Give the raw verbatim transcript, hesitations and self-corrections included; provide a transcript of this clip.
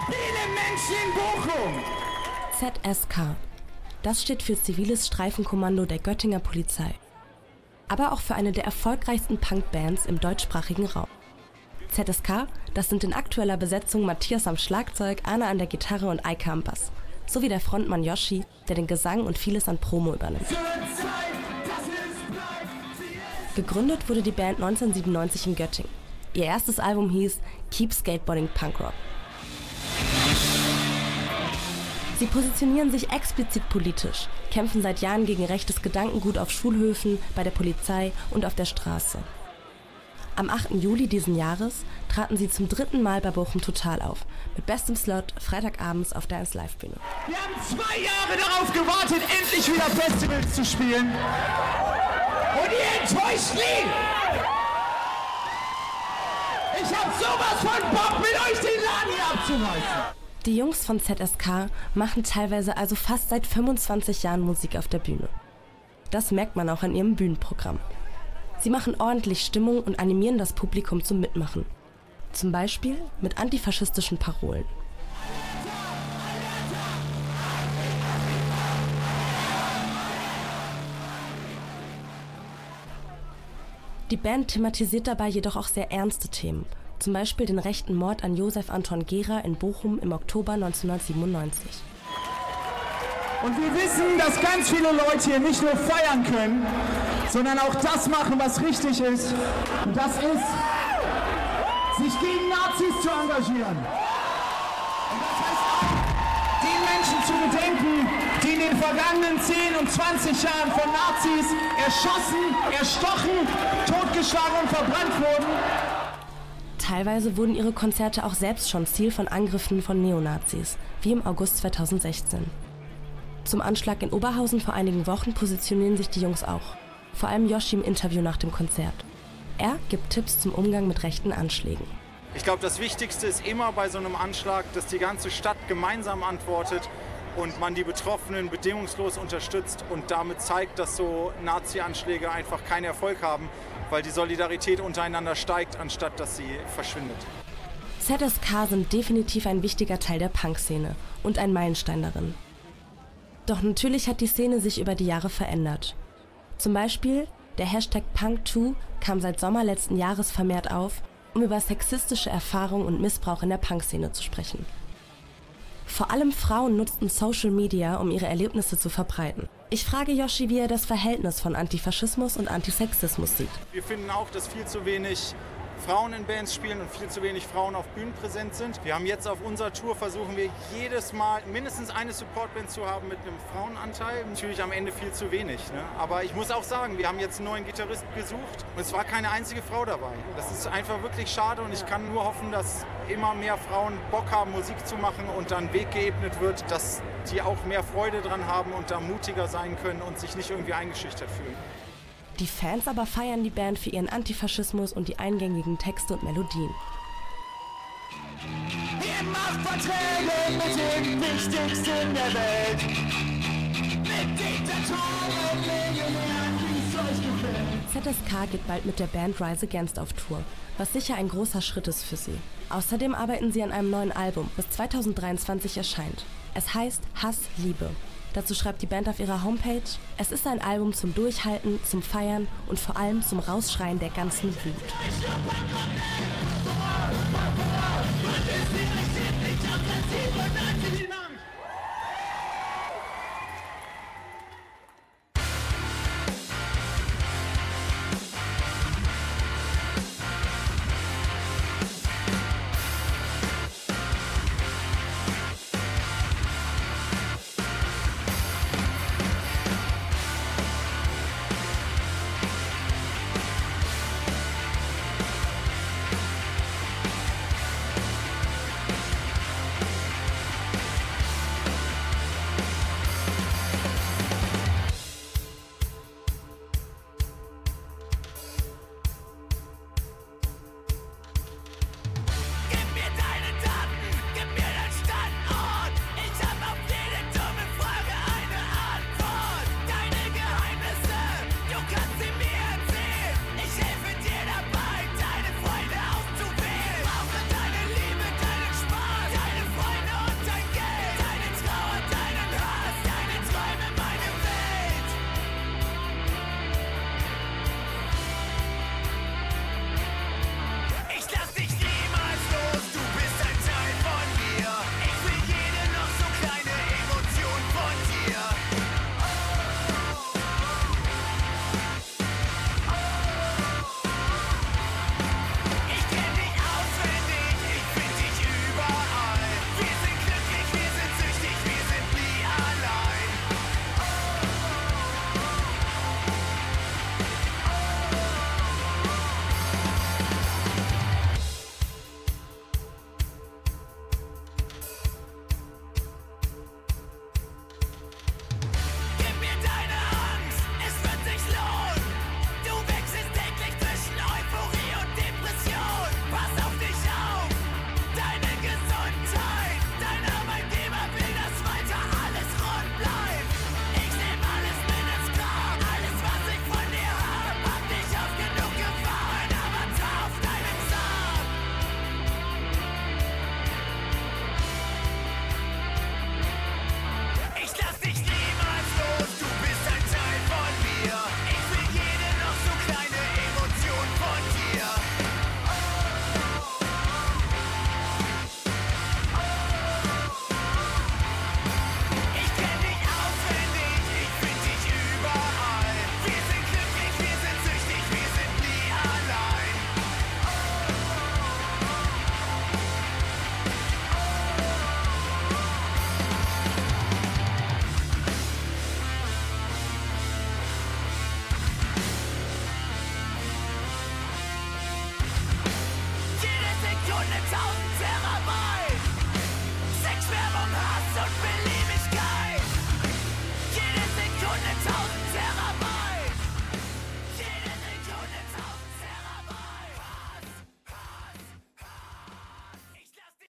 Viele Menschen in Bochum! Z S K. Das steht für Ziviles Streifenkommando der Göttinger Polizei. Aber auch für eine der erfolgreichsten Punkbands im deutschsprachigen Raum. Z S K, das sind in aktueller Besetzung Matthias am Schlagzeug, Arne an der Gitarre und Eike am Bass. Sowie der Frontmann Yoshi, der den Gesang und vieles an Promo übernimmt. Gegründet wurde die Band neunzehnhundertsiebenundneunzig in Göttingen. Ihr erstes Album hieß Keep Skateboarding Punk Rock. Sie positionieren sich explizit politisch, kämpfen seit Jahren gegen rechtes Gedankengut auf Schulhöfen, bei der Polizei und auf der Straße. Am achten Juli diesen Jahres traten sie zum dritten Mal bei Bochum Total auf, mit bestem Slot freitagabends auf der eins Live Bühne. Wir haben zwei Jahre darauf gewartet, endlich wieder Festivals zu spielen. Und ihr enttäuscht mich! Ich hab sowas von Bock, mit euch den Laden hier abzureißen! Die Jungs von Z S K machen teilweise also fast seit fünfundzwanzig Jahren Musik auf der Bühne. Das merkt man auch an ihrem Bühnenprogramm. Sie machen ordentlich Stimmung und animieren das Publikum zum Mitmachen. Zum Beispiel mit antifaschistischen Parolen. Die Band thematisiert dabei jedoch auch sehr ernste Themen. Zum Beispiel den rechten Mord an Josef Anton Gehrer in Bochum im Oktober neunzehnhundertsiebenundneunzig. Und wir wissen, dass ganz viele Leute hier nicht nur feiern können, sondern auch das machen, was richtig ist. Und das ist, sich gegen Nazis zu engagieren. Und das heißt auch, den Menschen zu gedenken, die in den vergangenen zehn und zwanzig Jahren von Nazis erschossen, erstochen, totgeschlagen und verbrannt wurden. Teilweise wurden ihre Konzerte auch selbst schon Ziel von Angriffen von Neonazis, wie im August zweitausendsechzehn. Zum Anschlag in Oberhausen vor einigen Wochen positionieren sich die Jungs auch. Vor allem Yoshi im Interview nach dem Konzert. Er gibt Tipps zum Umgang mit rechten Anschlägen. Ich glaube, das Wichtigste ist immer bei so einem Anschlag, dass die ganze Stadt gemeinsam antwortet und man die Betroffenen bedingungslos unterstützt und damit zeigt, dass so Nazi-Anschläge einfach keinen Erfolg haben, weil die Solidarität untereinander steigt, anstatt dass sie verschwindet. Z S K sind definitiv ein wichtiger Teil der Punkszene und ein Meilenstein darin. Doch natürlich hat die Szene sich über die Jahre verändert. Zum Beispiel der Hashtag Punk zwei kam seit Sommer letzten Jahres vermehrt auf, um über sexistische Erfahrungen und Missbrauch in der Punkszene zu sprechen. Vor allem Frauen nutzten Social Media, um ihre Erlebnisse zu verbreiten. Ich frage Yoshi, wie er das Verhältnis von Antifaschismus und Antisexismus sieht. Wir finden auch, dass viel zu wenig Frauen in Bands spielen und viel zu wenig Frauen auf Bühnen präsent sind. Wir haben jetzt auf unserer Tour versuchen wir jedes Mal mindestens eine Supportband zu haben mit einem Frauenanteil. Natürlich am Ende viel zu wenig, ne? Aber ich muss auch sagen, wir haben jetzt einen neuen Gitarristen gesucht und es war keine einzige Frau dabei. Das ist einfach wirklich schade und ich kann nur hoffen, dass immer mehr Frauen Bock haben, Musik zu machen und dann Weg geebnet wird, dass die auch mehr Freude dran haben und da mutiger sein können und sich nicht irgendwie eingeschüchtert fühlen. Die Fans aber feiern die Band für ihren Antifaschismus und die eingängigen Texte und Melodien. Ihr macht Verträge mit den Wichtigsten der Welt. Mit Diktatoren, Millionären, wie es euch gefällt. Z S K geht bald mit der Band Rise Against auf Tour, was sicher ein großer Schritt ist für sie. Außerdem arbeiten sie an einem neuen Album, das zweitausenddreiundzwanzig erscheint. Es heißt Hass, Liebe. Dazu schreibt die Band auf ihrer Homepage: Es ist ein Album zum Durchhalten, zum Feiern und vor allem zum Rausschreien der ganzen Wut.